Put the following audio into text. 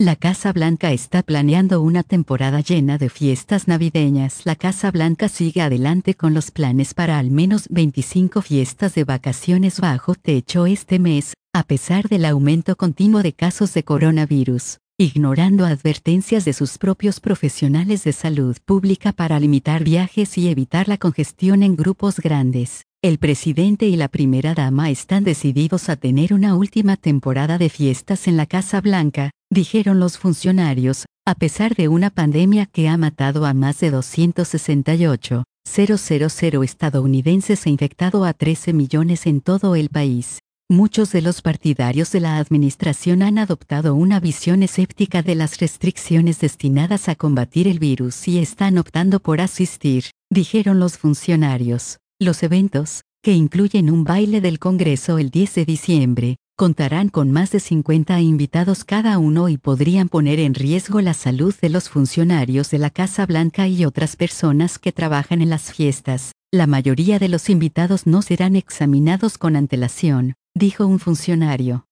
La Casa Blanca está planeando una temporada llena de fiestas navideñas. La Casa Blanca sigue adelante con los planes para al menos 25 fiestas de vacaciones bajo techo este mes, a pesar del aumento continuo de casos de coronavirus, ignorando advertencias de sus propios profesionales de salud pública para limitar viajes y evitar la congestión en grupos grandes. El presidente y la primera dama están decididos a tener una última temporada de fiestas en la Casa Blanca, dijeron los funcionarios, a pesar de una pandemia que ha matado a más de 268,000 estadounidenses e infectado a 13 millones en todo el país. Muchos de los partidarios de la administración han adoptado una visión escéptica de las restricciones destinadas a combatir el virus y están optando por asistir, dijeron los funcionarios. Los eventos, que incluyen un baile del Congreso el 10 de diciembre, contarán con más de 50 invitados cada uno y podrían poner en riesgo la salud de los funcionarios de la Casa Blanca y otras personas que trabajan en las fiestas. La mayoría de los invitados no serán examinados con antelación, dijo un funcionario.